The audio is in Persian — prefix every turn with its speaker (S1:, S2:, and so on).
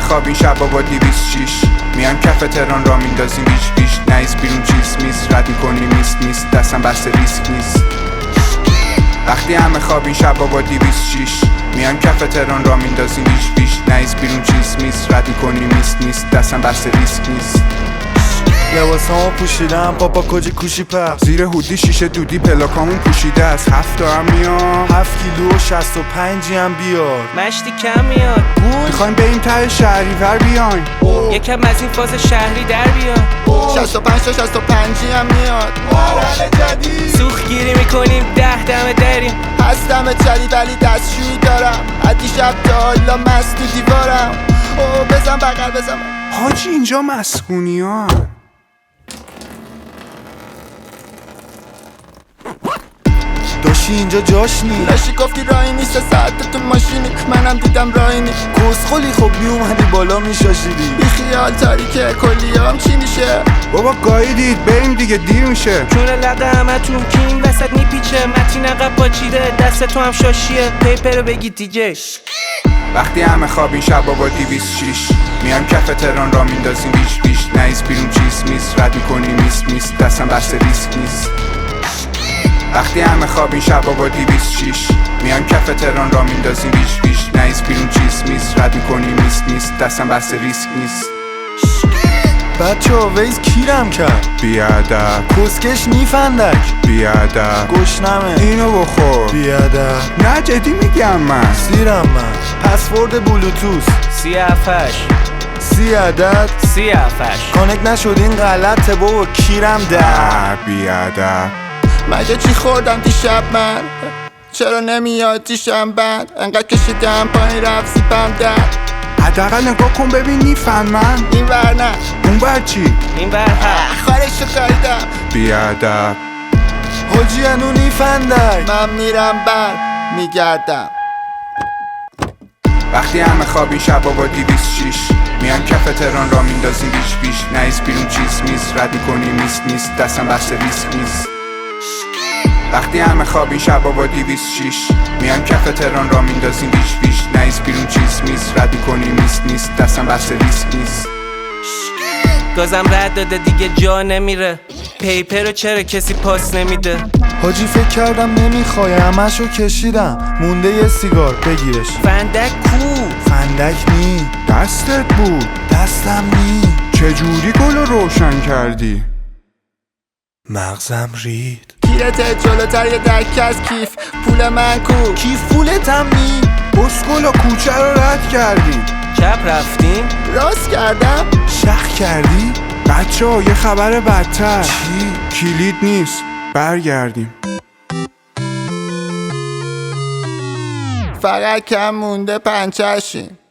S1: خواب این شب با 206 میان کف تهران را میندازیم بیش نیست بیرون چیز میست رد میکنیم میست دستم بسته ریسک نیست. وقتی همه خواب این شب با 206 میان کف تهران را میندازیم بیش نیست بیرون چیز میست رد میکنیم میست دستم بسته ریسک نیست.
S2: لباسامو پوشیدم پاپا کجی کوشی پر
S1: زیر هودی شیشه دودی پلاکامون پوشیده است 7 تا هم میام
S2: 7 کیلو و 65 هم بیار
S3: مشتی کم میاد
S1: میخوایم بریم ته شهریور بیاین
S3: یکم از این فاز شهری در بیاد
S4: 65 تا 65 هم میاد مرحله جدید
S3: سوخ گیری میکنیم 10 دم دریم
S4: هستم جدید ولی دستشویی دارم از دیشب تا حالا مست تو دیوارم بزن بغل بزن
S1: حاجی اینجا مسکونی ها
S2: داشتی اینجا جاش نی
S4: لاشی گفتی راهی نیست ساعت تو ماشینی منم دیدم راهی نیست
S2: کسخلی خب میومدی بالا میشاشیدی
S4: بی خیال تاریکه کلیام چی میشه
S1: بابا گاییدید بریم دیگه دیر میشه
S3: چون لقه همه تون که این وسط میپیچه متین عقب پاچیده دست تو هم شاشیه پیپر رو بگید دیگه
S1: وقتی همه خواب این شب با 206 میان کف تهران را میندازیم بیش نیست بیرون چیز میست رد میکنیم میست دستم بسته ریسک نیست. وقتی همه خواب این شب با 206 میان کف تهران را میندازیم بیش نیست بیرون چیز میست رد میکنیم میست دستم بسته ریسک نیست.
S2: بچه ها ویز کیرم کرد
S1: بیادب
S2: کسکش نیفندک
S1: بیادب
S2: گشنمه
S1: اینو بخور
S2: بیادب
S1: نه جدی میگم من
S2: سیرم من پسورد بلوتوس
S3: 37
S2: 30 عدد
S3: 37
S2: کانک نشد این غلطه بابا کیرم در
S1: بیادب
S4: مگه چی خوردم دیشب من چرا نمیاد دیشم بعد انقدر کشیدم پایین رفت زیبم در
S1: حداقل نگاه کن ببین نیفهمن
S4: این ور نه
S1: اون بر چی
S3: این برها
S4: خارشو کاریدم
S1: بیادب
S2: حاجی انو نیفندک
S4: من میرم بر میگردم
S1: وقتی همه خواب این شب با 206 میان کف تهران را میندازیم بیش نیست بیرون چیز میست رد میکنیم میست دستم بسته ریسک نیست. وقتی همه خواب این شب با 206 میان کف تهران را میندازیم بیش نیست بیرون چیز میست رد میکنیم میست دستم بسته ریسک نیست.
S3: گازم رد داده دیگه جا نمیره پیپر رو چرا کسی پاس نمیده
S2: حاجی فکر کردم نمیخوای همشو کشیدم مونده یه سیگار بگیرش
S3: فندک کو
S2: فندک نی
S1: دستت بود
S2: دستم نی
S1: چجوری گل رو روشن کردی؟
S2: مغزم رید
S4: گیرته جلوتر یه دکه از کیف پول من کو
S2: کیف پولتم نی
S1: اسکولا کوچه رو رد کردی
S3: چپ رفتیم
S4: راست کردم
S2: شخ کردی؟
S1: بچه ها یه خبر بدتر
S2: چی؟
S1: کلید نیست برگردیم
S4: فقط کم مونده پنچرشیم